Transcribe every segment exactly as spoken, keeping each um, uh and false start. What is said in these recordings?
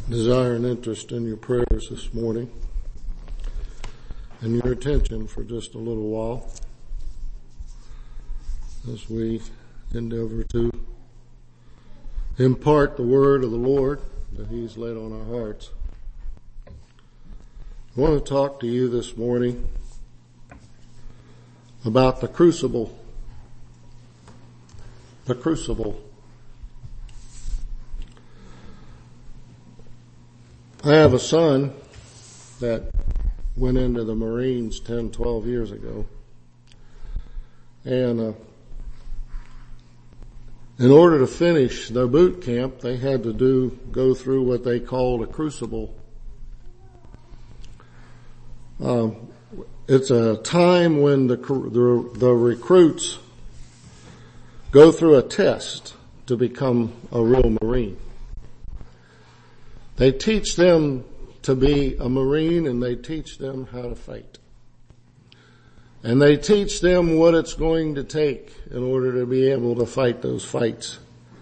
desire and interest in your prayers this morning and your attention for just a little while as we endeavor to impart the word of the Lord that He's laid on our hearts. I want to talk to you this morning about the crucible. The crucible. I have a son that went into the Marines ten, twelve years ago. And uh, in order to finish their boot camp, they had to do go through what they called a crucible. Um, it's a time when the, the the recruits go through a test to become a real Marine. They teach them to be a Marine, and they teach them how to fight. And they teach them what it's going to take in order to be able to fight those fights.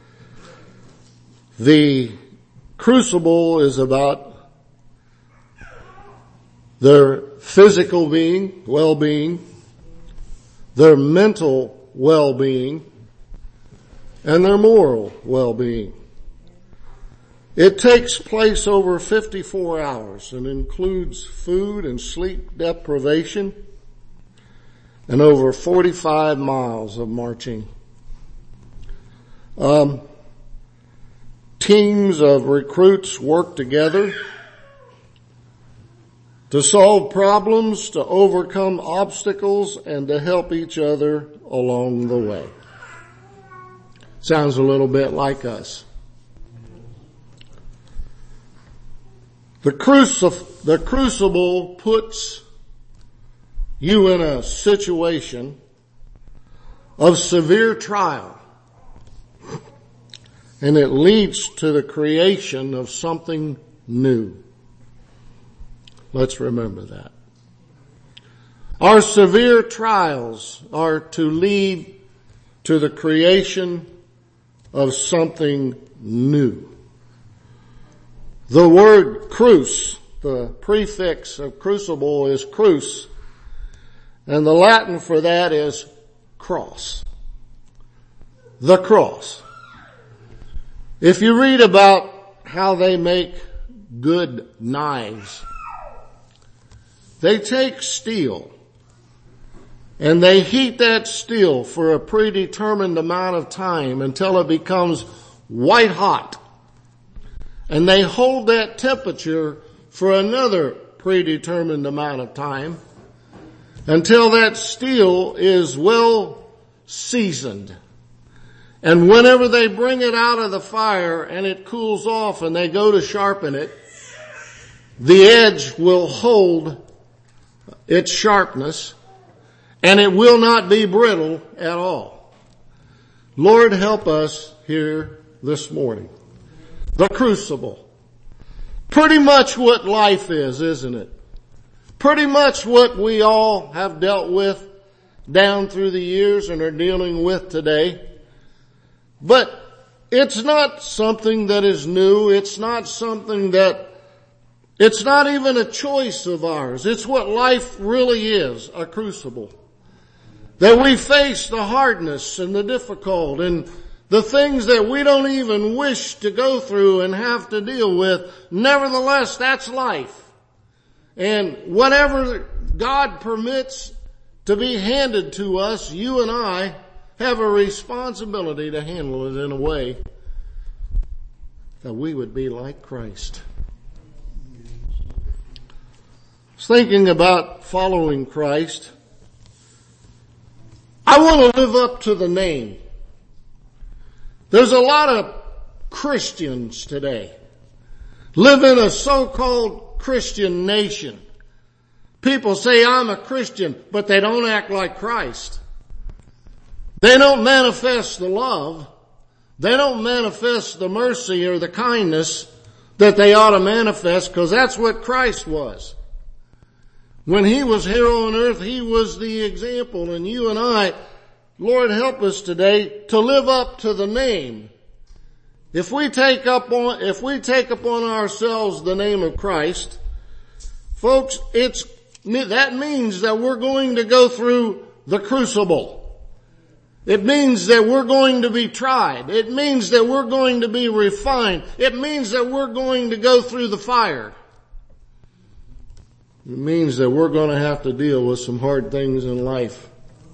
The crucible is about their physical being, well-being, their mental well-being, and their moral well-being. It takes place over fifty-four hours and includes food and sleep deprivation and over forty-five miles of marching. Um, teams of recruits work together to solve problems, to overcome obstacles, and to help each other along the way. Sounds a little bit like us. The, crucif- the crucible puts you in a situation of severe trial, and it leads to the creation of something new. Let's remember that. Our severe trials are to lead to the creation of something new. The word cruce, the prefix of crucible is cruce, and the Latin for that is cross. The cross. If you read about how they make good knives, they take steel and they heat that steel for a predetermined amount of time until it becomes white hot. And they hold that temperature for another predetermined amount of time until that steel is well seasoned. And whenever they bring it out of the fire and it cools off and they go to sharpen it, the edge will hold its sharpness and it will not be brittle at all. Lord, help us here this morning. The crucible. Pretty much what life is, isn't it? Pretty much what we all have dealt with down through the years and are dealing with today. But it's not something that is new. It's not something that, it's not even a choice of ours. It's what life really is, a crucible. That we face the hardness and the difficult and the things that we don't even wish to go through and have to deal with. Nevertheless, that's life. And whatever God permits to be handed to us, you and I have a responsibility to handle it in a way that we would be like Christ. I was thinking about following Christ. I want to live up to the name. There's a lot of Christians today live in a so-called Christian nation. People say, I'm a Christian, but they don't act like Christ. They don't manifest the love. They don't manifest the mercy or the kindness that they ought to manifest, because that's what Christ was. When He was here on earth, He was the example, and you and I, Lord, help us today to live up to the name If we take up on, if we take upon ourselves the name of Christ, folks, it's, that means that we're going to go through the crucible. It means that we're going to be tried. It means that we're going to be refined. It means that we're going to go through the fire. It means that we're going to have to deal with some hard things in life.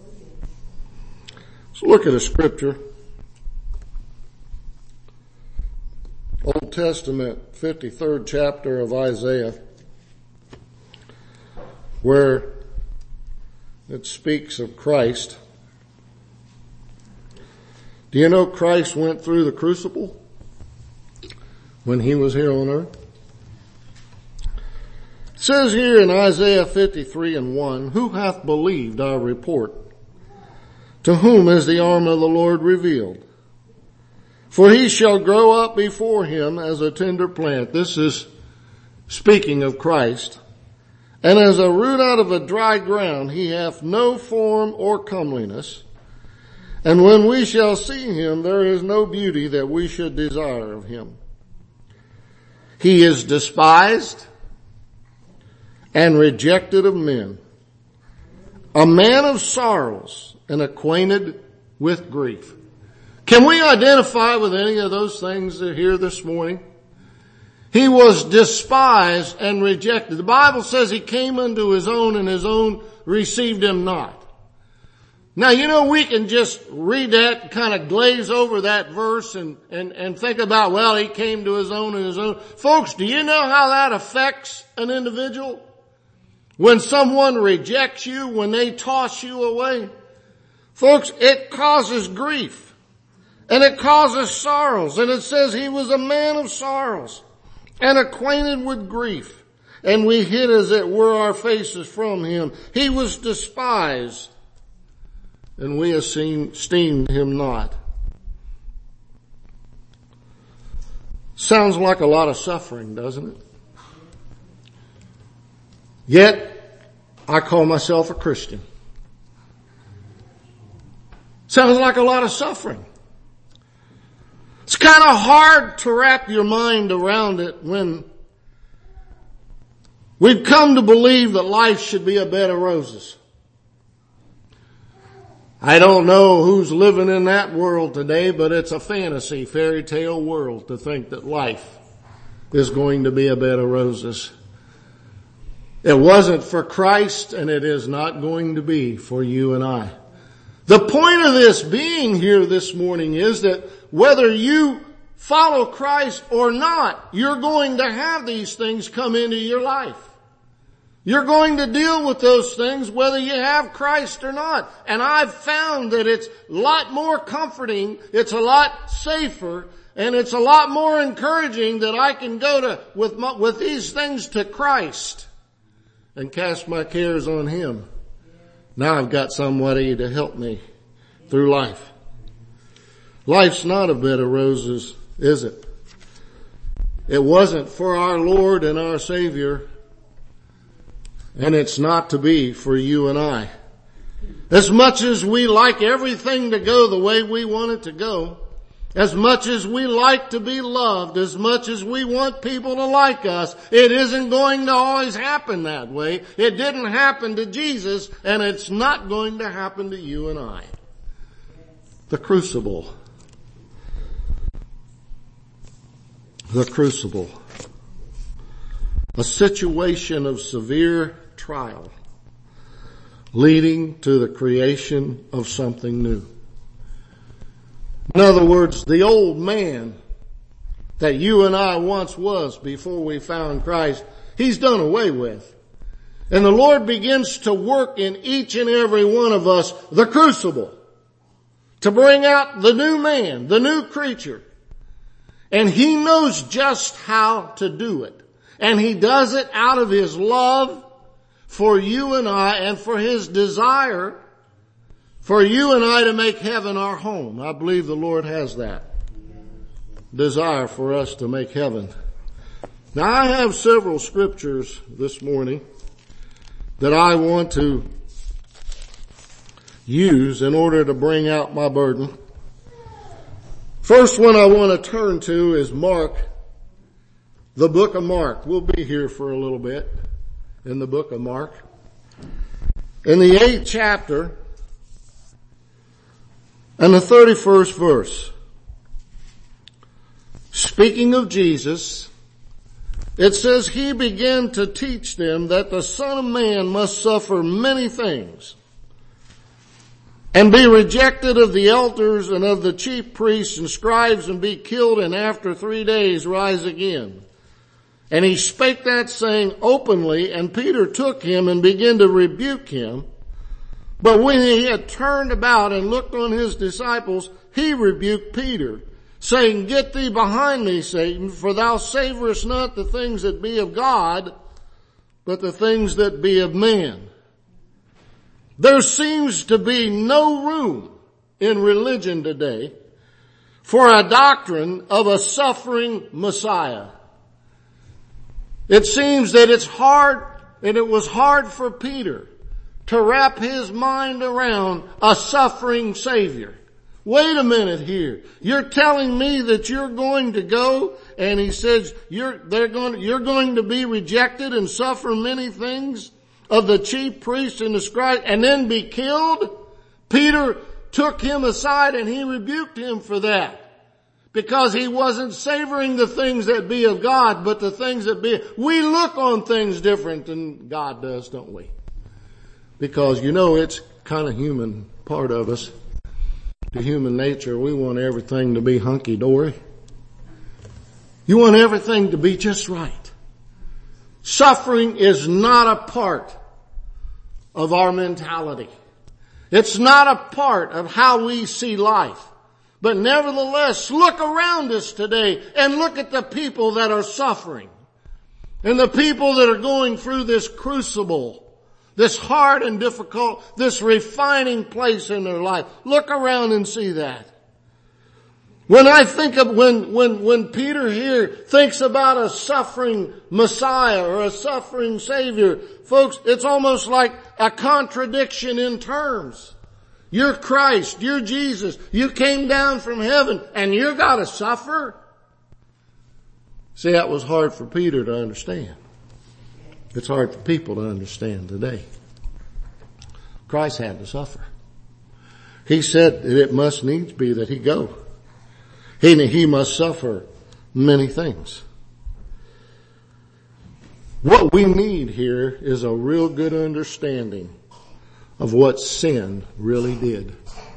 Let's look at a scripture. Old Testament, fifty-third chapter of Isaiah, where it speaks of Christ. Do you know Christ went through the crucible when he was here on earth? It says here in Isaiah fifty-three and one, who hath believed our report? To whom is the arm of the Lord revealed? For he shall grow up before him as a tender plant. This is speaking of Christ. And as a root out of a dry ground, he hath no form or comeliness. And when we shall see him, there is no beauty that we should desire of him. He is despised and rejected of men, a man of sorrows and acquainted with grief. Can we identify with any of those things that are here this morning? He was despised and rejected. The Bible says he came unto his own and his own received him not. Now, you know, we can just read that, kind of glaze over that verse and, and, and think about, well, he came to his own and his own. Folks, do you know how that affects an individual? When someone rejects you, when they toss you away, folks, it causes grief and it causes sorrows. And it says he was a man of sorrows and acquainted with grief. And we hid as it were our faces from him. He was despised, and we esteemed him not. Sounds like a lot of suffering, doesn't it? Yet, I call myself a Christian. Sounds like a lot of suffering. It's kind of hard to wrap your mind around it when we've come to believe that life should be a bed of roses. I don't know who's living in that world today, but it's a fantasy, fairy tale world to think that life is going to be a bed of roses. It wasn't for Christ, and it is not going to be for you and I. The point of this being here this morning is that whether you follow Christ or not, you're going to have these things come into your life. You're going to deal with those things whether you have Christ or not. And I've found that it's a lot more comforting, it's a lot safer, and it's a lot more encouraging that I can go to with my, with these things to Christ and cast my cares on him. Now I've got somebody to help me through life. Life's not a bed of roses, is it? It wasn't for our Lord and our Savior. And it's not to be for you and I. As much as we like everything to go the way we want it to go, as much as we like to be loved, as much as we want people to like us, it isn't going to always happen that way. It didn't happen to Jesus, and it's not going to happen to you and I. The crucible. The crucible. A situation of severe trial leading to the creation of something new. In other words, the old man that you and I once was before we found Christ, he's done away with. And the Lord begins to work in each and every one of us the crucible to bring out the new man, the new creature. And he knows just how to do it. And he does it out of his love for you and I, and for his desire for you and I to make heaven our home. I believe the Lord has that desire for us to make heaven. Now I have several scriptures this morning that I want to use in order to bring out my burden. First one I want to turn to is Mark, the book of Mark. We'll be here for a little bit in the book of Mark. In the eighth chapter and the thirty-first verse, speaking of Jesus, it says, he began to teach them that the Son of Man must suffer many things and be rejected of the elders and of the chief priests and scribes and be killed and after three days rise again. And he spake that saying openly, and Peter took him and began to rebuke him. But when he had turned about and looked on his disciples, he rebuked Peter, saying, get thee behind me, Satan, for thou savorest not the things that be of God, but the things that be of man. There seems to be no room in religion today for a doctrine of a suffering Messiah. It seems that it's hard, and it was hard for Peter to wrap his mind around a suffering Savior. Wait a minute here. You're telling me that you're going to go, and he says you're, they're going, you're going to be rejected and suffer many things of the chief priests and the scribes and then be killed? Peter took him aside and he rebuked him for that, because he wasn't savoring the things that be of God, but the things that be. We look on things different than God does, don't we? Because you know it's kind of human part of us. The human nature, we want everything to be hunky-dory. You want everything to be just right. Suffering is not a part of our mentality. It's not a part of how we see life. But nevertheless, look around us today and look at the people that are suffering and the people that are going through this crucible, this hard and difficult, this refining place in their life. Look around and see that. When I think of, when, when, when Peter here thinks about a suffering Messiah or a suffering Savior, folks, it's almost like a contradiction in terms. You're Christ, you're Jesus, you came down from heaven and you gotta suffer? See, that was hard for Peter to understand. It's hard for people to understand today. Christ had to suffer. He said that it must needs be that he go. He, he must suffer many things. What we need here is a real good understanding of what sin really did.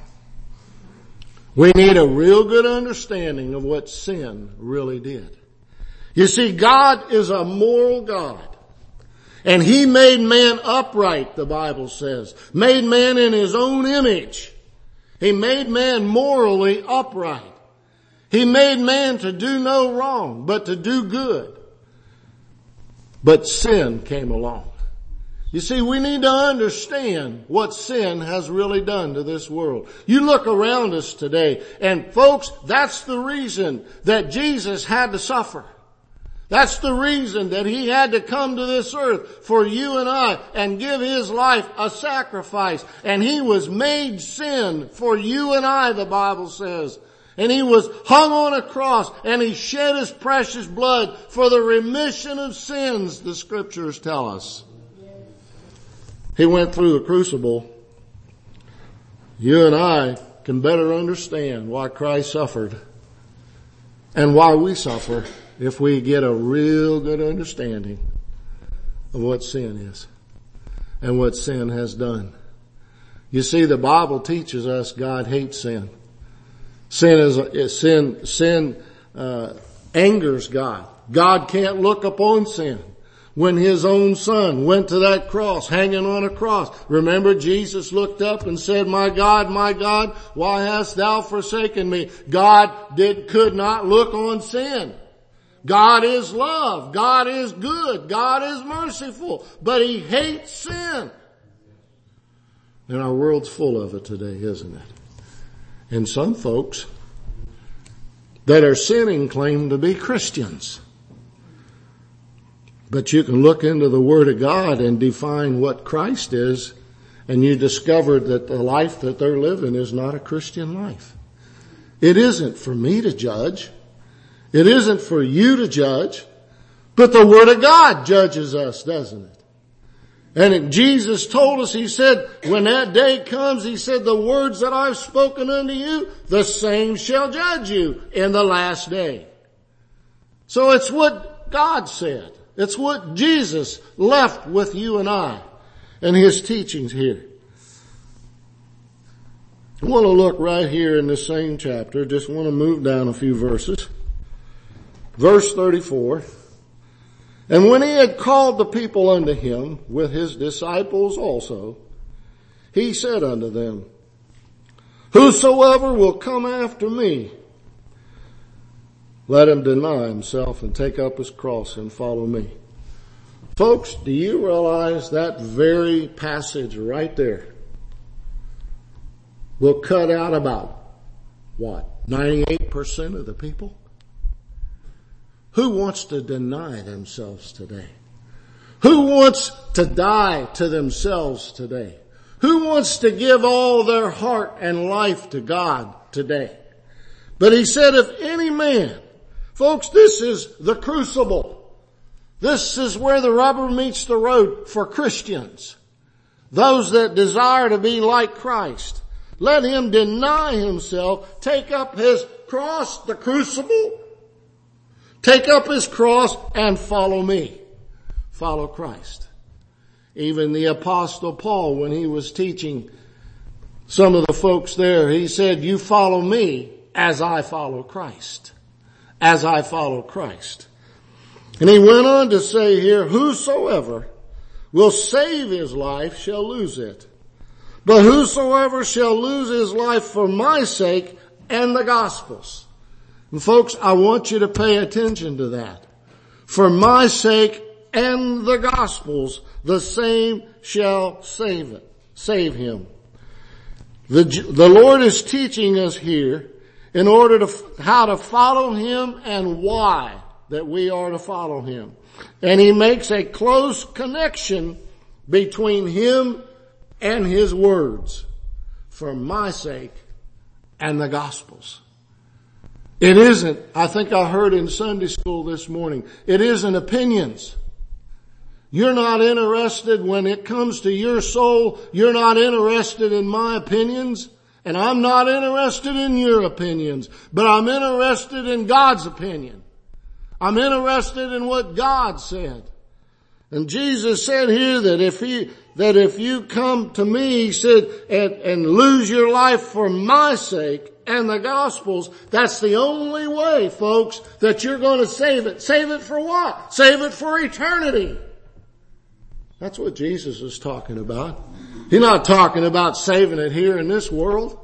We need a real good understanding of what sin really did. You see, God is a moral God. And he made man upright, the Bible says. Made man in his own image. He made man morally upright. He made man to do no wrong, but to do good. But sin came along. You see, we need to understand what sin has really done to this world. You look around us today, and folks, that's the reason that Jesus had to suffer. That's the reason that he had to come to this earth for you and I and give his life a sacrifice. And he was made sin for you and I, the Bible says. And he was hung on a cross and he shed his precious blood for the remission of sins, the scriptures tell us. He went through the crucible. You and I can better understand why Christ suffered and why we suffer if we get a real good understanding of what sin is and what sin has done. You see, the Bible teaches us God hates sin. Sin is, sin, sin, uh, angers God. God can't look upon sin. When his own son went to that cross, hanging on a cross, remember Jesus looked up and said, my God, my God, why hast thou forsaken me? God did, could not look on sin. God is love. God is good. God is merciful. But he hates sin. And our world's full of it today, isn't it? And some folks that are sinning claim to be Christians. But you can look into the Word of God and define what Christ is, and you discover that the life that they're living is not a Christian life. It isn't for me to judge. It isn't for you to judge. But the Word of God judges us, doesn't it? And Jesus told us, He said, when that day comes, He said, the words that I've spoken unto you, the same shall judge you in the last day. So it's what God said. It's what Jesus left with you and I and His teachings here. I want to look right here in this same chapter. Just want to move down a few verses. Verse thirty-four. And when He had called the people unto Him with His disciples also, He said unto them, whosoever will come after me, let him deny himself and take up his cross and follow me. Folks, do you realize that very passage right there will cut out about, what, ninety-eight percent of the people? Who wants to deny themselves today? Who wants to die to themselves today? Who wants to give all their heart and life to God today? But He said, if any man, folks, this is the crucible. This is where the rubber meets the road for Christians. Those that desire to be like Christ. Let him deny himself, take up his cross, the crucible, take up his cross and follow me. Follow Christ. Even the Apostle Paul, when he was teaching some of the folks there, he said, you follow me as I follow Christ. As I follow Christ. And he went on to say here, whosoever will save his life shall lose it. But whosoever shall lose his life for my sake and the gospel's. And folks, I want you to pay attention to that. For my sake and the gospel's, the same shall save it, save him. The, the Lord is teaching us here in order to, how to follow Him and why that we are to follow Him. And He makes a close connection between Him and His words. For my sake and the gospel's. It isn't, I think I heard in Sunday school this morning, it isn't opinions. You're not interested when it comes to your soul, you're not interested in my opinions, and I'm not interested in your opinions, but I'm interested in God's opinion. I'm interested in what God said. And Jesus said here that if he, that if you come to me, He said, and, and lose your life for my sake and the gospel's, that's the only way, folks, that you're going to save it. Save it for what? Save it for eternity. That's what Jesus is talking about. He's not talking about saving it here in this world.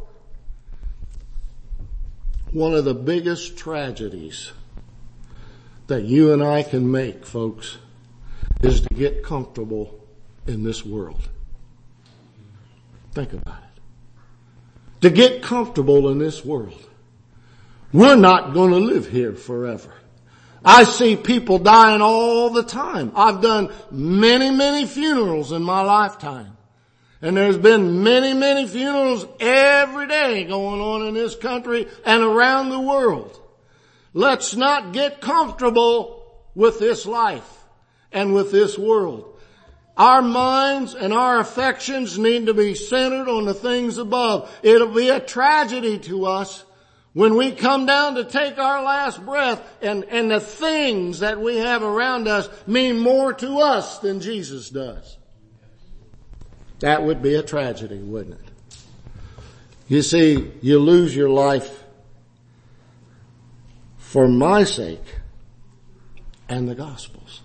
One of the biggest tragedies that you and I can make, folks, is to get comfortable in this world. Think about it. To get comfortable in this world. We're not going to live here forever. I see people dying all the time. I've done many, many funerals in my lifetime. And there's been many, many funerals every day going on in this country and around the world. Let's not get comfortable with this life and with this world. Our minds and our affections need to be centered on the things above. It'll be a tragedy to us when we come down to take our last breath and, and the things that we have around us mean more to us than Jesus does. That would be a tragedy, wouldn't it? You see, you lose your life for my sake and the gospel's.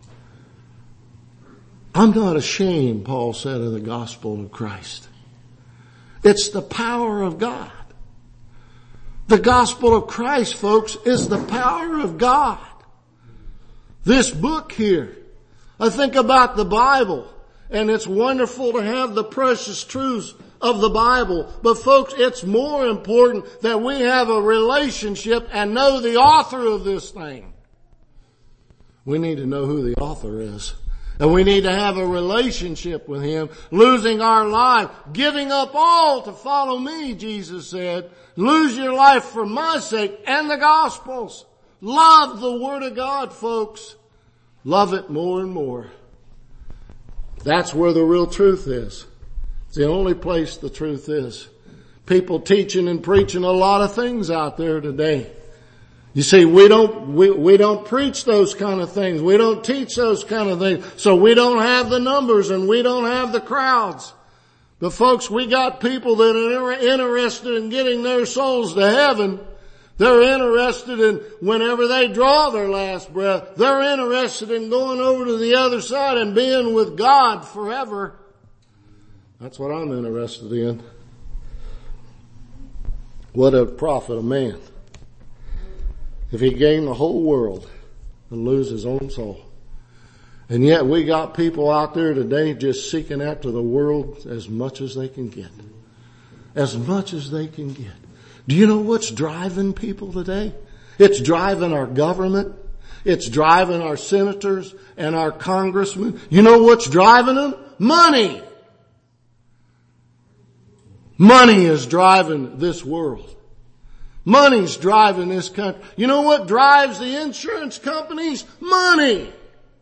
I'm not ashamed, Paul said, of the gospel of Christ. It's the power of God. The gospel of Christ, folks, is the power of God. This book here, I think about the Bible, and it's wonderful to have the precious truths of the Bible. But folks, it's more important that we have a relationship and know the author of this thing. We need to know who the author is. And we need to have a relationship with Him, losing our life, giving up all to follow me, Jesus said. Lose your life for my sake and the gospel's. Love the Word of God, folks. Love it more and more. That's where the real truth is. It's the only place the truth is. People teaching and preaching a lot of things out there today. You see, we don't, we, we don't preach those kind of things. We don't teach those kind of things. So we don't have the numbers and we don't have the crowds. But folks, we got people that are interested in getting their souls to heaven. They're interested in whenever they draw their last breath, they're interested in going over to the other side and being with God forever. That's what I'm interested in. What a profit a man if he gained the whole world and lose his own soul. And yet we got people out there today just seeking after the world as much as they can get. As much as they can get. Do you know what's driving people today? It's driving our government. It's driving our senators and our congressmen. You know what's driving them? Money. Money is driving this world. Money's driving this country. You know what drives the insurance companies? Money.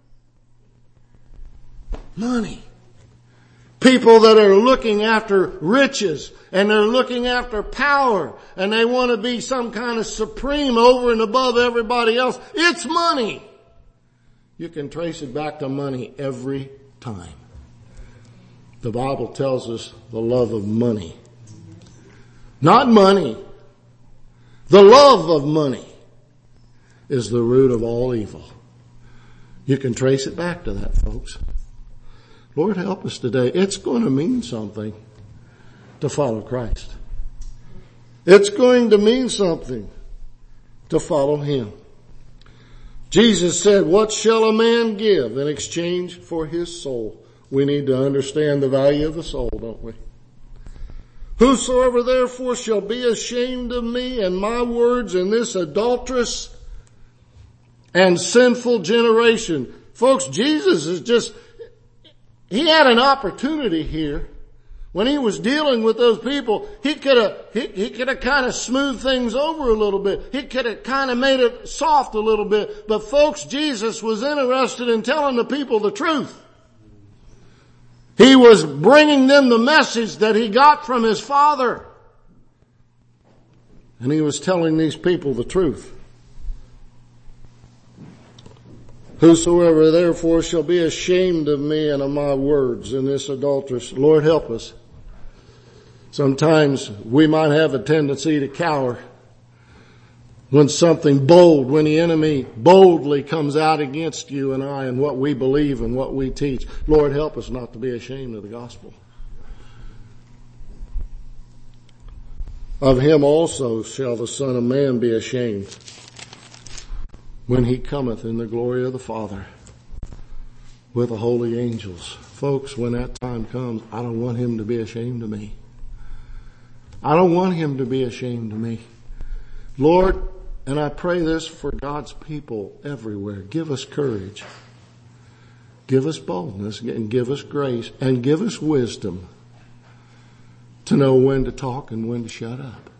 Money. People that are looking after riches and they're looking after power and they want to be some kind of supreme over and above everybody else. It's money. You can trace it back to money every time. The Bible tells us the love of money. Not money. The love of money is the root of all evil. You can trace it back to that, folks. Lord, help us today. It's going to mean something to follow Christ. It's going to mean something to follow Him. Jesus said, what shall a man give in exchange for his soul? We need to understand the value of the soul, don't we? Whosoever therefore shall be ashamed of me and my words in this adulterous and sinful generation. Folks, Jesus is just, He had an opportunity here. When He was dealing with those people, He could have, he, he could have kind of smoothed things over a little bit. He could have kind of made it soft a little bit. But folks, Jesus was interested in telling the people the truth. He was bringing them the message that He got from His Father. And He was telling these people the truth. Whosoever therefore shall be ashamed of me and of my words in this adulterous, Lord help us. Sometimes we might have a tendency to cower when something bold, when the enemy boldly comes out against you and I and what we believe and what we teach. Lord help us not to be ashamed of the gospel. Of Him also shall the Son of Man be ashamed when He cometh in the glory of the Father with the holy angels. Folks, when that time comes, I don't want Him to be ashamed of me. I don't want Him to be ashamed of me. Lord, and I pray this for God's people everywhere. Give us courage. Give us boldness and give us grace and give us wisdom to know when to talk and when to shut up.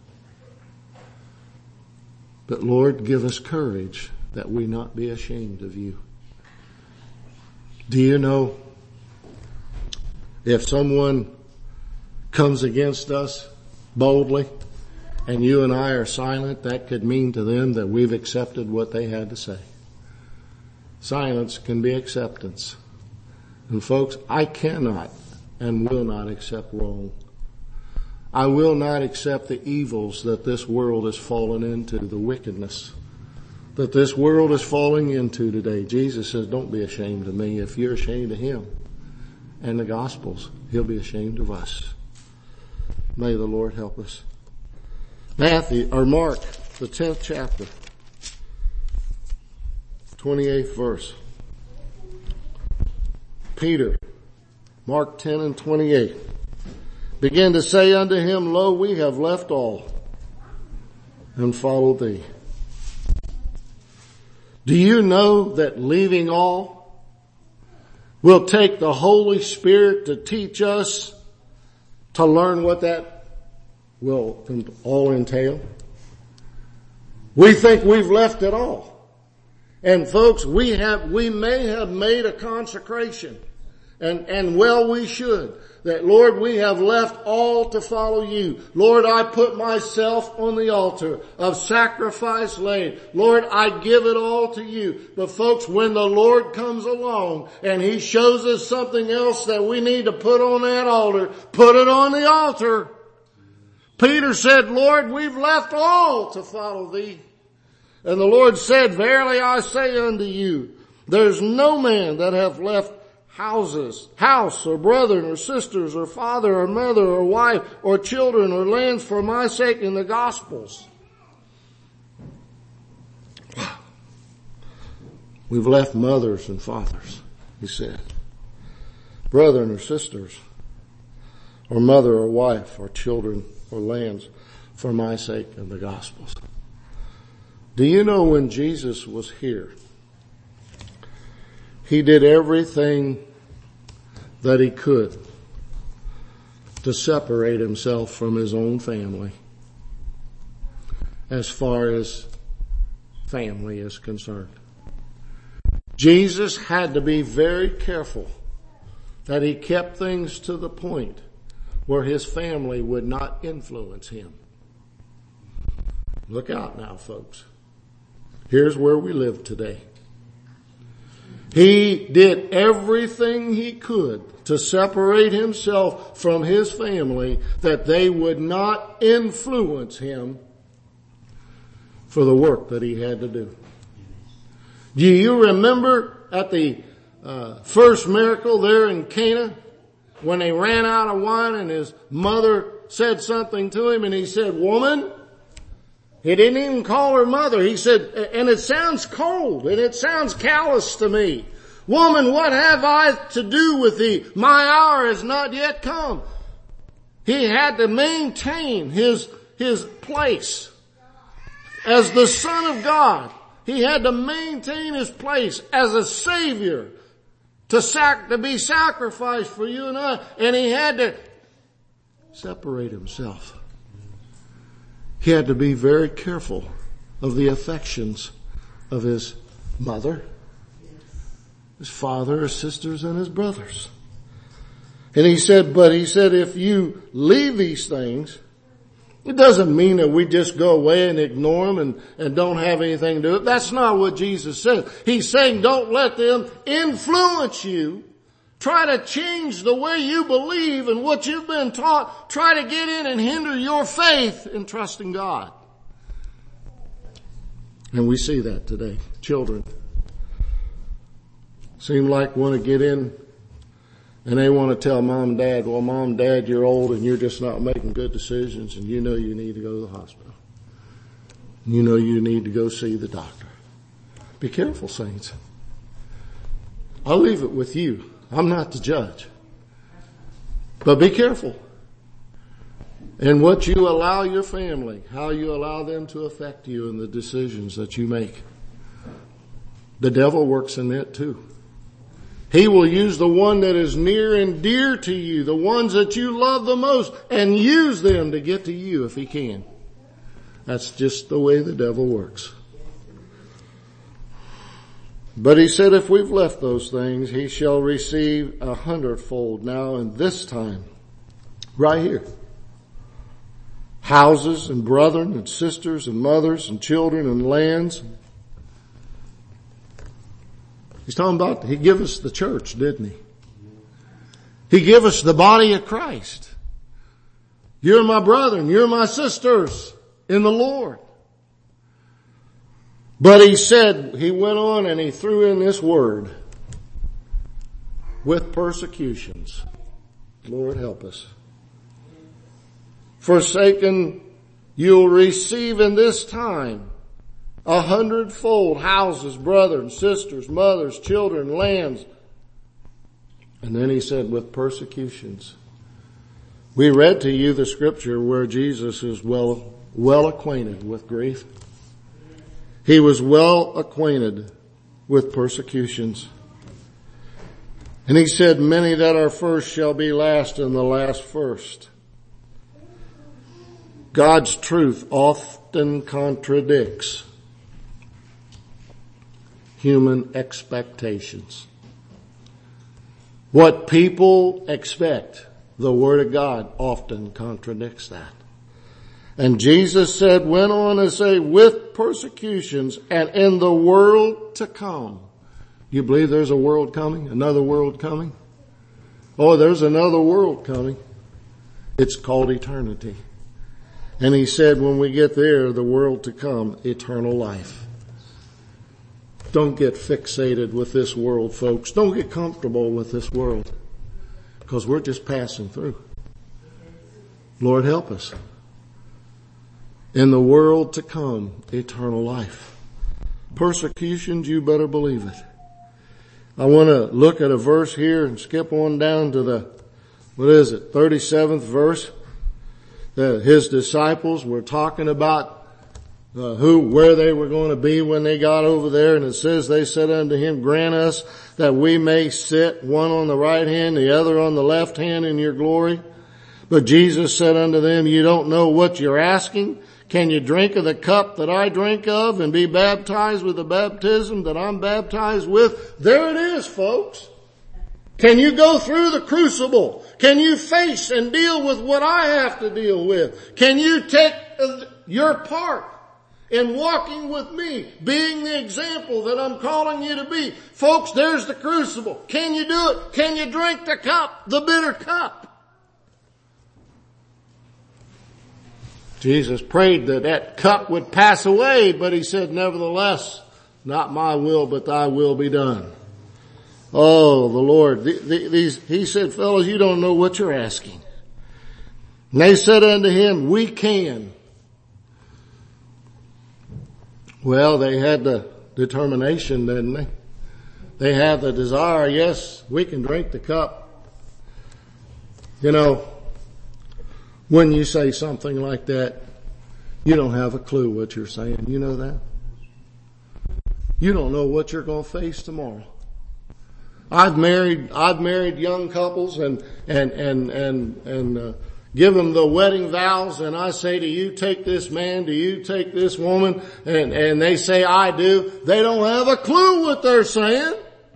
But Lord, give us courage that we not be ashamed of You. Do you know if someone comes against us boldly and you and I are silent, that could mean to them that we've accepted what they had to say. Silence can be acceptance. And folks, I cannot and will not accept wrong. I will not accept the evils that this world has fallen into, the wickedness that this world is falling into today. Jesus says, don't be ashamed of me. If you're ashamed of Him and the Gospels, He'll be ashamed of us. May the Lord help us. Matthew, or Mark, the tenth chapter, twenty-eighth verse. Peter, Mark ten and twenty-eight, began to say unto him, Lo, we have left all and followed Thee. Do you know that leaving all We'll take the Holy Spirit to teach us to learn what that will all entail. We think we've left it all. And folks, we have, we may have made a consecration. And, and well we should. That Lord, we have left all to follow you. Lord, I put myself on the altar of sacrifice laid. Lord, I give it all to you. But folks, when the Lord comes along and He shows us something else that we need to put on that altar, put it on the altar. Peter said, Lord, we've left all to follow thee. And the Lord said, verily I say unto you, there's no man that hath left houses, house or brethren or sisters or father or mother or wife or children or lands for my sake in the Gospels. We've left mothers and fathers, he said. Brethren or sisters or mother or wife or children or lands for my sake in the Gospels. Do you know when Jesus was here, He did everything that He could to separate Himself from His own family as far as family is concerned. Jesus had to be very careful that He kept things to the point where His family would not influence Him. Look out now, folks. Here's where we live today. He did everything He could to separate Himself from His family that they would not influence Him for the work that He had to do. Do you remember at the uh, first miracle there in Cana when they ran out of wine and His mother said something to Him and He said, woman? He didn't even call her mother. He said, and it sounds cold and it sounds callous to me. Woman, what have I to do with thee? My hour has not yet come. He had to maintain his, his place as the Son of God. He had to maintain His place as a Savior to sac, to be sacrificed for you and I. And He had to separate Himself. He had to be very careful of the affections of His mother, His father, His sisters, and His brothers. And He said, but He said, if you leave these things, it doesn't mean that we just go away and ignore them and, and don't have anything to do with it. That's not what Jesus said. He's saying don't let them influence you. Try to change the way you believe and what you've been taught. Try to get in and hinder your faith in trusting God. And we see that today. Children seem like want to get in and they want to tell mom and dad, well, mom and dad, you're old and you're just not making good decisions and you know you need to go to the hospital. You know you need to go see the doctor. Be careful, saints. I'll leave it with you. I'm not the judge. But be careful. And what you allow your family, how you allow them to affect you in the decisions that you make. The devil works in that too. He will use the one that is near and dear to you, the ones that you love the most, and use them to get to you if he can. That's just the way the devil works. But he said if we've left those things, he shall receive a hundredfold now and this time. Right here. Houses and brethren and sisters and mothers and children and lands. He's talking about, he gave us the church, didn't he? He gave us the body of Christ. You're my brethren, you're my sisters in the Lord. But he said, he went on and he threw in this word, with persecutions. Lord help us. Forsaken, you'll receive in this time a hundredfold houses, brothers, sisters, mothers, children, lands. And then he said, with persecutions. We read to you the scripture where Jesus is well, well acquainted with grief. He was well acquainted with persecutions. And he said, many that are first shall be last and the last first. God's truth often contradicts human expectations. What people expect, the Word of God often contradicts that. And Jesus said, went on to say, with persecutions and in the world to come. You believe there's a world coming? Another world coming? Oh, there's another world coming. It's called eternity. And he said when we get there, the world to come, eternal life. Don't get fixated with this world, folks. Don't get comfortable with this world. Because we're just passing through. Lord, help us. In the world to come, eternal life. Persecutions, you better believe it. I want to look at a verse here and skip on down to the, what is it, thirty-seventh verse. That his disciples were talking about uh, who, where they were going to be when they got over there. And it says, they said unto him, grant us that we may sit one on the right hand, the other on the left hand in your glory. But Jesus said unto them, you don't know what you're asking. Can you drink of the cup that I drink of and be baptized with the baptism that I'm baptized with? There it is, folks. Can you go through the crucible? Can you face and deal with what I have to deal with? Can you take your part in walking with me, being the example that I'm calling you to be? Folks, there's the crucible. Can you do it? Can you drink the cup, the bitter cup? Jesus prayed that that cup would pass away, but he said, nevertheless, not my will, but thy will be done. Oh, the Lord, the, the, these, he said, fellows, you don't know what you're asking. And they said unto him, we can. Well, they had the determination, didn't they? They had the desire, yes, we can drink the cup. You know, when you say something like that, you don't have a clue what you're saying. You know that? You don't know what you're going to face tomorrow. I've married, I've married young couples and, and, and, and, and, uh, give them the wedding vows, and I say, do you take this man? Do you take this woman? And, and they say, I do. They don't have a clue what they're saying.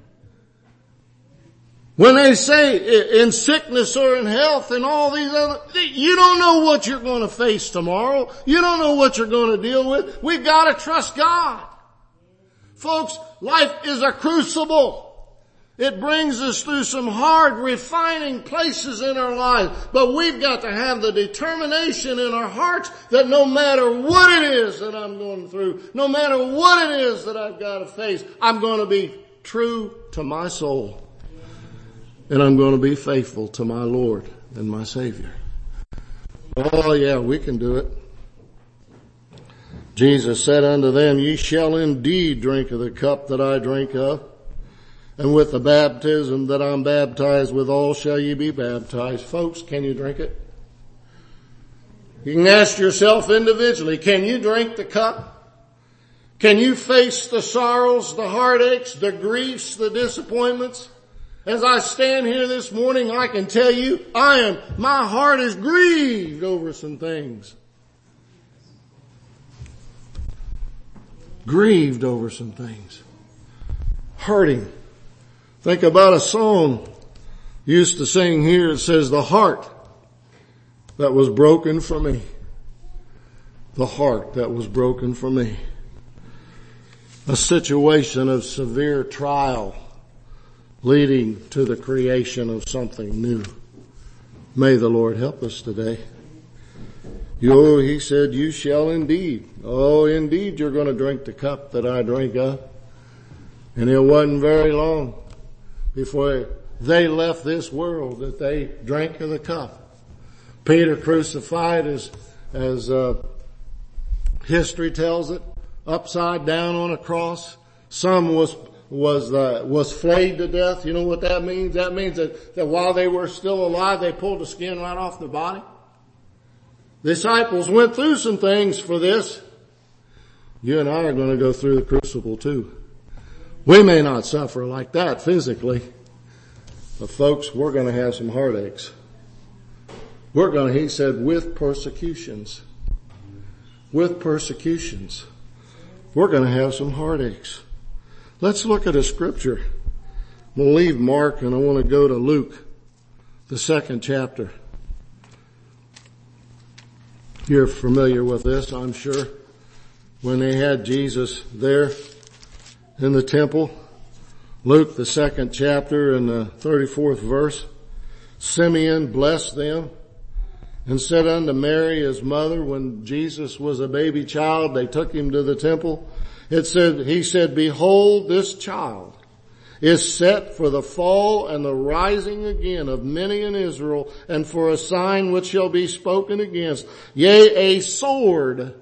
When they say in sickness or in health and all these other, you don't know what you're going to face tomorrow. You don't know what you're going to deal with. We've got to trust God. Folks, life is a crucible. It brings us through some hard, refining places in our lives. But we've got to have the determination in our hearts that no matter what it is that I'm going through, no matter what it is that I've got to face, I'm going to be true to my soul. And I'm going to be faithful to my Lord and my Savior. Oh yeah, we can do it. Jesus said unto them, ye shall indeed drink of the cup that I drink of. And with the baptism that I'm baptized withal shall ye be baptized. Folks, can you drink it? You can ask yourself individually, can you drink the cup? Can you face the sorrows, the heartaches, the griefs, the disappointments? As I stand here this morning, I can tell you, I am, my heart is grieved over some things. Grieved over some things. Hurting. Think about a song used to sing here. It says, the heart that was broken for me. The heart that was broken for me. A situation of severe trial leading to the creation of something new. May the Lord help us today. Oh, he said, you shall indeed. Oh, indeed, you're going to drink the cup that I drink of. And it wasn't very long before they left this world that they drank of the cup. Peter crucified, as, as uh, history tells it, upside down on a cross. Some was was uh, was flayed to death. You know what that means? That means that, that while they were still alive, they pulled the skin right off their body. The disciples went through some things for this. You and I are going to go through the crucible too. We may not suffer like that physically, But folks, we're going to have some heartaches. We're going to, he said, with persecutions. With persecutions. We're going to have some heartaches. Let's look at a scripture. We'll leave Mark and I want to go to Luke, the second chapter. You're familiar with this, I'm sure. When they had Jesus there in the temple, Luke, the second chapter and the thirty-fourth verse, Simeon blessed them and said unto Mary, his mother, when Jesus was a baby child, they took him to the temple. It said, he said, behold, this child is set for the fall and the rising again of many in Israel, and for a sign which shall be spoken against. Yea, a sword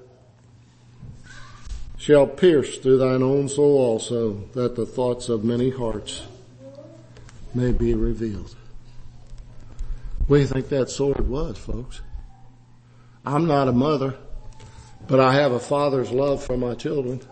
shall pierce through thine own soul also, that the thoughts of many hearts may be revealed. What do you think that sword was, folks? I'm not a mother, but I have a father's love for my children.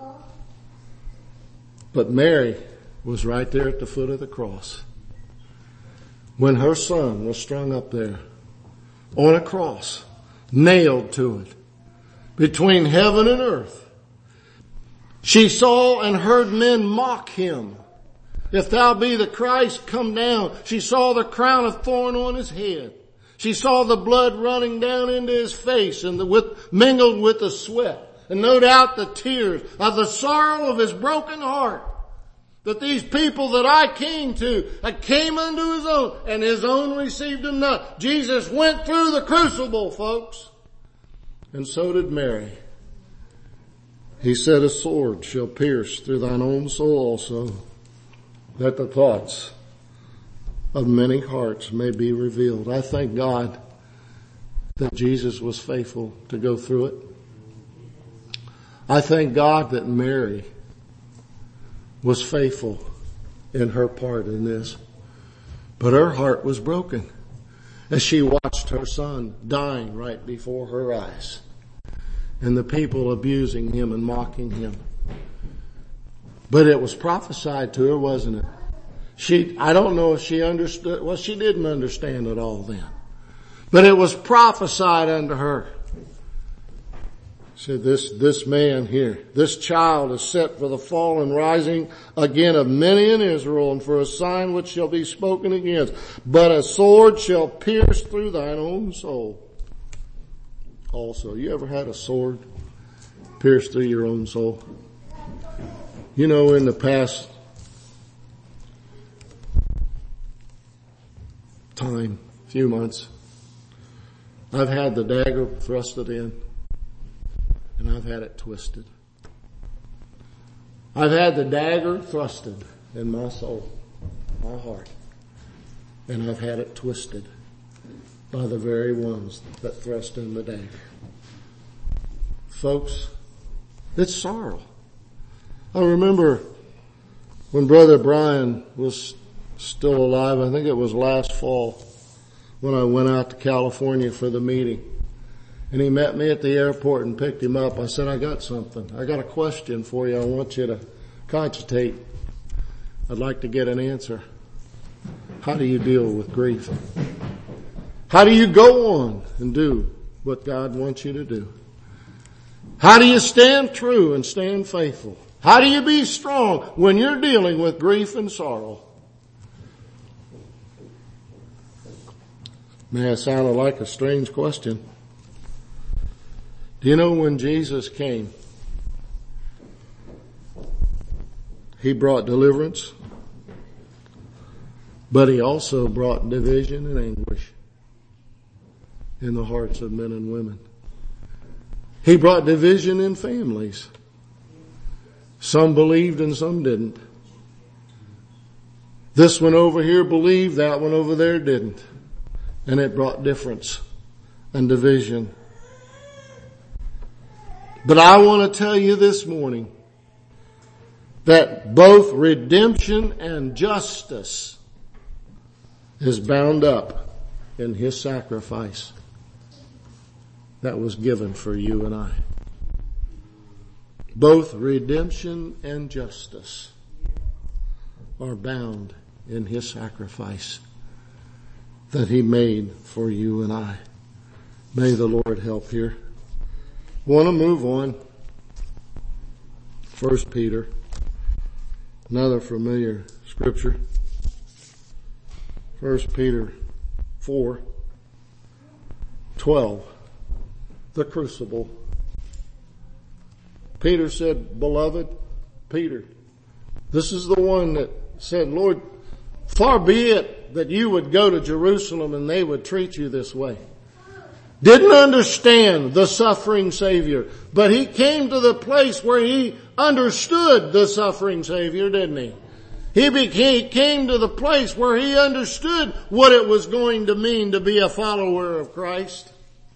But Mary was right there at the foot of the cross when her son was strung up there on a cross, nailed to it, between heaven and earth. She saw and heard men mock him. If thou be the Christ, come down. She saw the crown of thorn on his head. She saw the blood running down into his face and the, with, mingled with the sweat. And no doubt the tears of the sorrow of his broken heart. That these people that I came to, I came unto his own, and his own received him not. Jesus went through the crucible, folks. And so did Mary. He said, a sword shall pierce through thine own soul also, that the thoughts of many hearts may be revealed. I thank God that Jesus was faithful to go through it. I thank God that Mary was faithful in her part in this. But her heart was broken as she watched her son dying right before her eyes. And the people abusing him and mocking him. But it was prophesied to her, wasn't it? She, I don't know if she understood, well, she didn't understand it all then. But it was prophesied unto her. Said this, this man here, this child is set for the fall and rising again of many in Israel, and for a sign which shall be spoken against. But a sword shall pierce through thine own soul. Also, you ever had a sword pierce through your own soul? You know, in the past time, few months, I've had the dagger thrusted in, and I've had it twisted. I've had the dagger thrusted in my soul, my heart, and I've had it twisted by the very ones that thrust in the dagger. Folks, it's sorrow. I remember when Brother Brian was still alive, I think it was last fall, when I went out to California for the meeting. And he met me at the airport and picked him up. I said, I got something. I got a question for you. I want you to cogitate. I'd like to get an answer. How do you deal with grief? How do you go on and do what God wants you to do? How do you stand true and stand faithful? How do you be strong when you're dealing with grief and sorrow? May have sounded like a strange question. Do you know when Jesus came, he brought deliverance, but he also brought division and anguish in the hearts of men and women. He brought division in families. Some believed and some didn't. This one over here believed, that one over there didn't. And it brought difference and division. But I want to tell you this morning that both redemption and justice is bound up in his sacrifice that was given for you and I. Both redemption and justice are bound in his sacrifice that He made for you and I. May the Lord help here. Want to move on. First Peter, another familiar scripture. First Peter four, twelve, the crucible. Peter said, beloved, Peter, this is the one that said, Lord, far be it that you would go to Jerusalem and they would treat you this way. Didn't understand the suffering Savior, but he came to the place where he understood the suffering Savior, didn't he? He became, came to the place where he understood what it was going to mean to be a follower of Christ.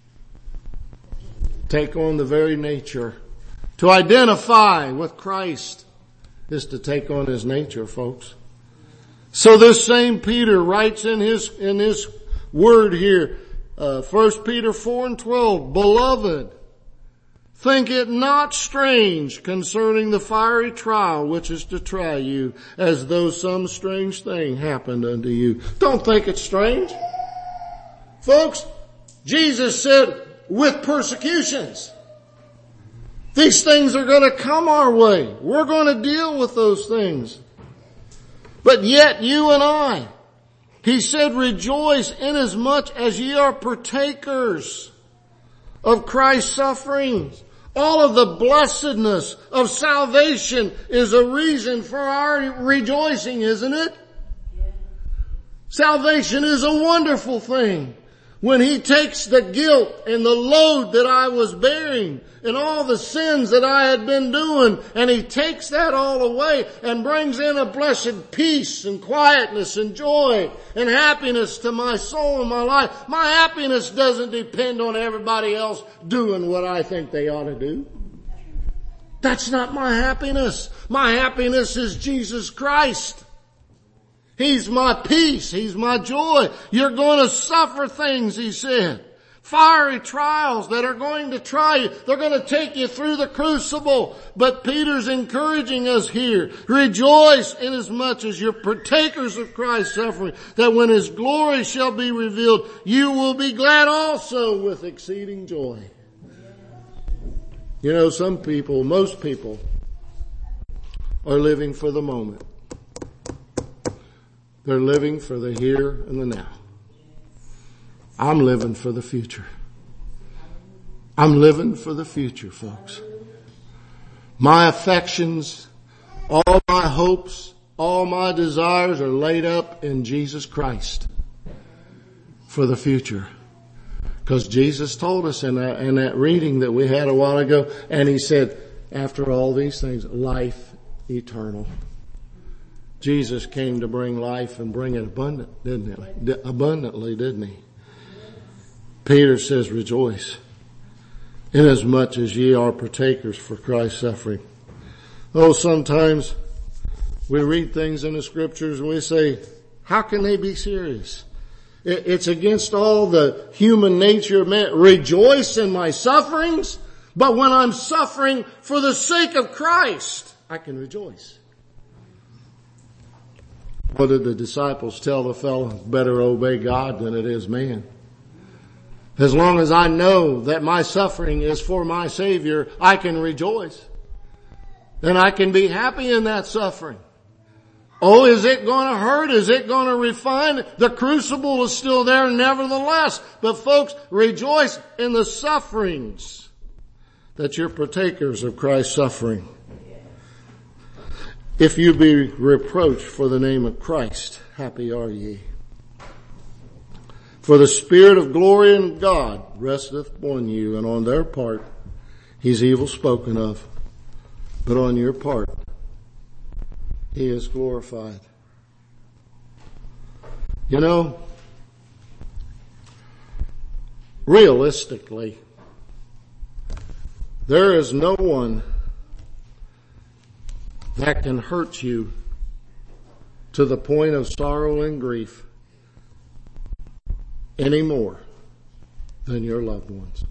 Take on the very nature. To identify with Christ is to take on His nature, folks. So this same Peter writes in his, in his word here, uh, First Peter four and twelve, beloved, think it not strange concerning the fiery trial which is to try you, as though some strange thing happened unto you. Don't think it's strange. Folks, Jesus said, with persecutions. These things are going to come our way. We're going to deal with those things. But yet you and I, He said, rejoice inasmuch as ye are partakers of Christ's sufferings. All of the blessedness of salvation is a reason for our rejoicing, isn't it? Salvation is a wonderful thing. When He takes the guilt and the load that I was bearing and all the sins that I had been doing, and He takes that all away and brings in a blessed peace and quietness and joy and happiness to my soul and my life. My happiness doesn't depend on everybody else doing what I think they ought to do. That's not my happiness. My happiness is Jesus Christ. He's my peace. He's my joy. You're going to suffer things, He said. Fiery trials that are going to try you. They're going to take you through the crucible. But Peter's encouraging us here. Rejoice inasmuch as you're partakers of Christ's suffering, that when His glory shall be revealed, you will be glad also with exceeding joy. You know, some people, most people, are living for the moment. They're living for the here and the now. I'm living for the future. I'm living for the future, folks. My affections, all my hopes, all my desires are laid up in Jesus Christ for the future. Because Jesus told us in that, in that reading that we had a while ago, and He said, after all these things, life eternal. Jesus came to bring life and bring it abundant, didn't he? Abundantly, didn't He? Peter says, rejoice, inasmuch as ye are partakers for Christ's suffering. Oh, sometimes we read things in the scriptures and we say, how can they be serious? It's against all the human nature of man. Rejoice in my sufferings, but when I'm suffering for the sake of Christ, I can rejoice. What did the disciples tell the fellow? Better obey God than it is man. As long as I know that my suffering is for my Savior, I can rejoice. And I can be happy in that suffering. Oh, is it going to hurt? Is it going to refine? The crucible is still there nevertheless. But folks, rejoice in the sufferings that you're partakers of Christ's suffering. If you be reproached for the name of Christ, happy are ye. For the Spirit of glory in God resteth upon you, and on their part He's evil spoken of, but on your part He is glorified. You know, realistically, there is no one that can hurt you to the point of sorrow and grief any more than your loved ones.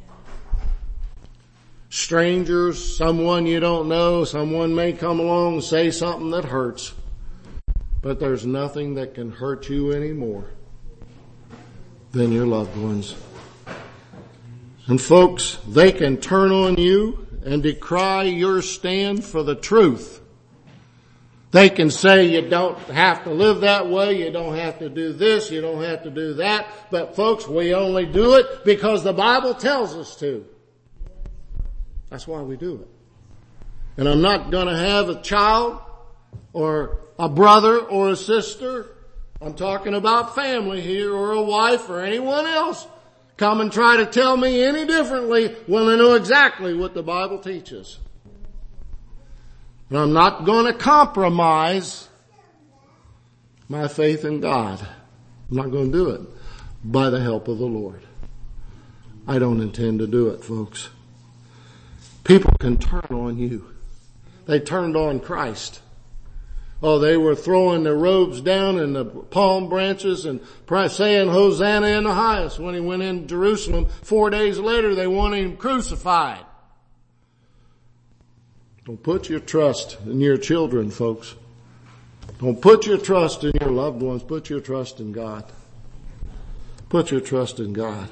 Strangers, someone you don't know, someone may come along and say something that hurts, but there's nothing that can hurt you anymore than your loved ones. And folks, they can turn on you and decry your stand for the truth. They can say you don't have to live that way, you don't have to do this, you don't have to do that. But folks, we only do it because the Bible tells us to. That's why we do it. And I'm not going to have a child or a brother or a sister, I'm talking about family here, or a wife or anyone else, come and try to tell me any differently when I know exactly what the Bible teaches. And I'm not going to compromise my faith in God. I'm not going to do it by the help of the Lord. I don't intend to do it, folks. People can turn on you. They turned on Christ. Oh, they were throwing their robes down in the palm branches and saying Hosanna in the highest. When he went into Jerusalem, four days later they wanted him crucified. Don't put your trust in your children, folks. Don't put your trust in your loved ones. Put your trust in God. Put your trust in God.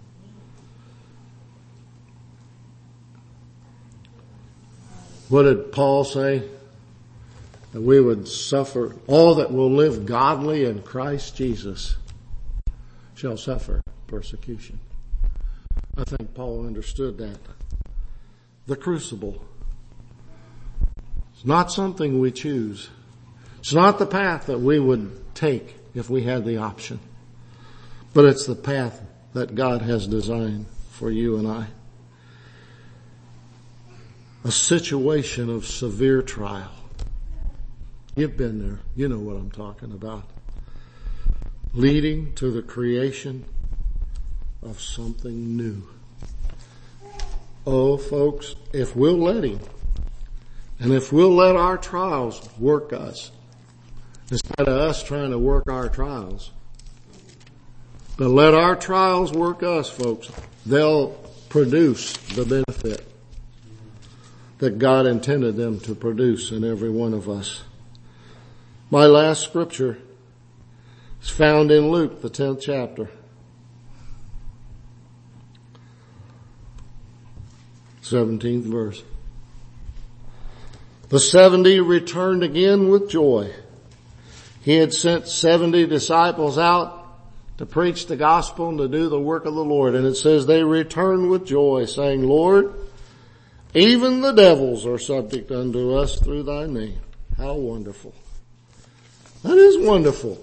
What did Paul say? That we would suffer, all that will live godly in Christ Jesus shall suffer persecution. I think Paul understood that. The crucible. It's not something we choose. It's not the path that we would take if we had the option. But it's the path that God has designed for you and I. A situation of severe trial. You've been there. You know what I'm talking about. Leading to the creation of something new. Oh, folks, if we'll let him, and if we'll let our trials work us, instead of us trying to work our trials, but let our trials work us, folks, they'll produce the benefit that God intended them to produce in every one of us. My last scripture is found in Luke, the tenth chapter. seventeenth verse. The seventy returned again with joy. He had sent seventy disciples out to preach the gospel and to do the work of the Lord. And it says they returned with joy, saying, Lord, even the devils are subject unto us through thy name. How wonderful. That is wonderful.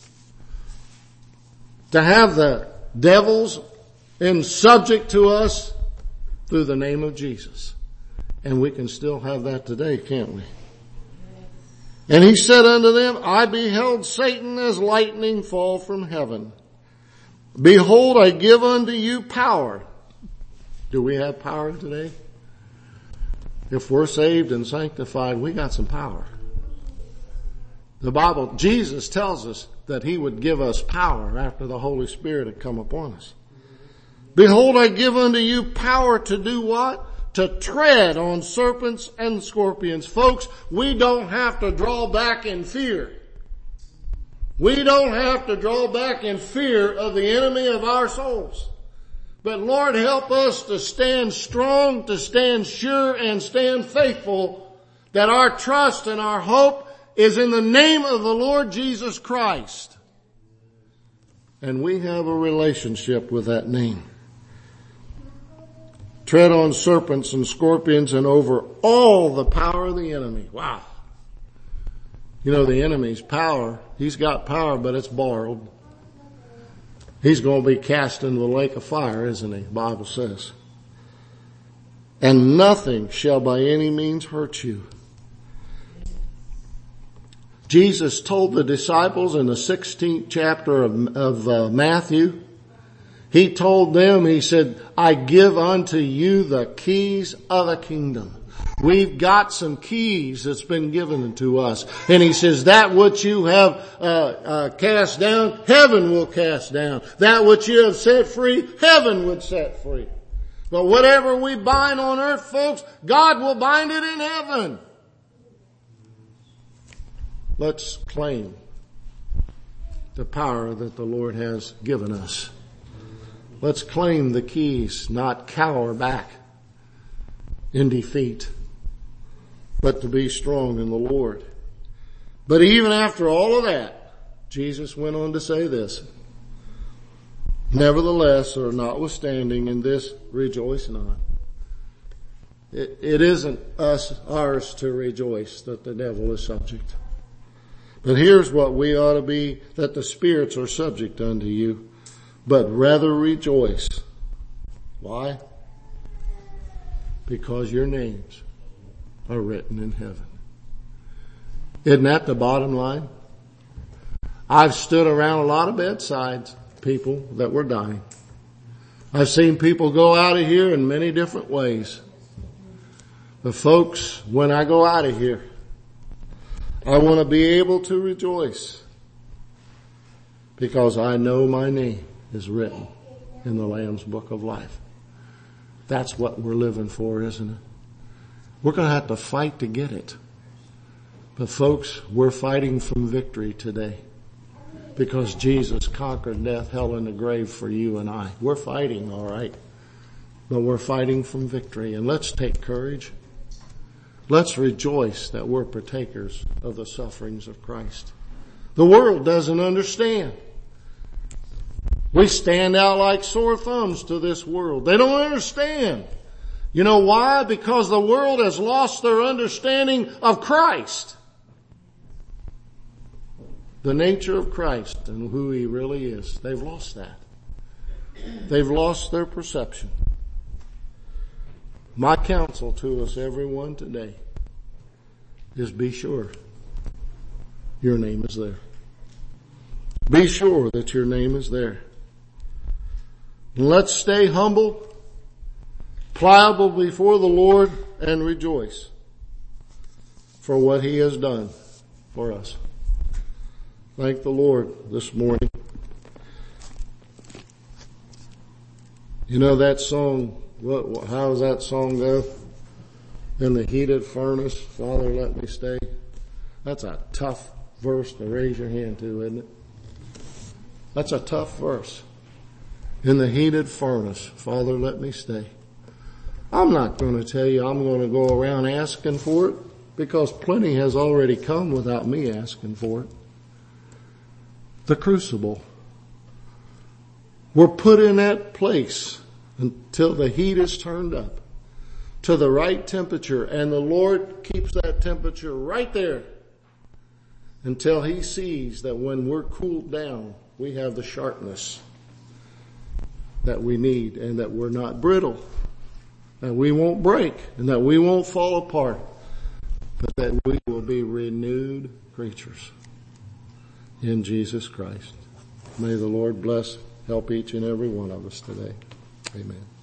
To have the devils in subject to us through the name of Jesus. And we can still have that today, can't we? And he said unto them, I beheld Satan as lightning fall from heaven. Behold, I give unto you power. Do we have power today? If we're saved and sanctified, we got some power. The Bible, Jesus tells us that he would give us power after the Holy Spirit had come upon us. Behold, I give unto you power to do what? To tread on serpents and scorpions. Folks, we don't have to draw back in fear. We don't have to draw back in fear of the enemy of our souls. But Lord, help us to stand strong, to stand sure, and stand faithful, that our trust and our hope is in the name of the Lord Jesus Christ. And we have a relationship with that name. Tread on serpents and scorpions and over all the power of the enemy. Wow. You know, the enemy's power, he's got power, but it's borrowed. He's going to be cast into the lake of fire, isn't he? The Bible says. And nothing shall by any means hurt you. Jesus told the disciples in the sixteenth chapter of, of uh, Matthew, he told them, he said, I give unto you the keys of the kingdom. We've got some keys that's been given to us. And he says, that which you have uh, uh cast down, heaven will cast down. That which you have set free, heaven would set free. But whatever we bind on earth, folks, God will bind it in heaven. Let's claim the power that the Lord has given us Let's claim the keys, not cower back in defeat, but to be strong in the Lord. But even after all of that, Jesus went on to say this, nevertheless, or notwithstanding, in this rejoice not. It, it isn't us, ours to rejoice that the devil is subject. But here's what we ought to be, that the spirits are subject unto you, but rather rejoice. Why? Because your names are written in heaven. Isn't that the bottom line? I've stood around a lot of bedsides, people that were dying. I've seen people go out of here in many different ways. But folks, when I go out of here, I want to be able to rejoice because I know my name is written in the Lamb's Book of Life. That's what we're living for, isn't it? We're going to have to fight to get it. But folks, we're fighting from victory today because Jesus conquered death, hell, and the grave for you and I. We're fighting, all right, but we're fighting from victory. And let's take courage. Let's rejoice that we're partakers of the sufferings of Christ. The world doesn't understand. We stand out like sore thumbs to this world. They don't understand. You know why? Because the world has lost their understanding of Christ. The nature of Christ and who He really is. They've lost that. They've lost their perception. My counsel to us, everyone today, is be sure your name is there. Be sure that your name is there. And let's stay humble, pliable before the Lord, and rejoice for what He has done for us. Thank the Lord this morning. You know that song, what, how does that song go? In the heated furnace, Father, let me stay. That's a tough verse to raise your hand to, isn't it? That's a tough verse. In the heated furnace, Father, let me stay. I'm not going to tell you I'm going to go around asking for it because plenty has already come without me asking for it. The crucible. We're put in that place until the heat is turned up to the right temperature, and the Lord keeps that temperature right there until He sees that when we're cooled down, we have the sharpness that we need and that we're not brittle, that we won't break and that we won't fall apart, but that we will be renewed creatures in Jesus Christ. May the Lord bless, help each and every one of us today. Amen.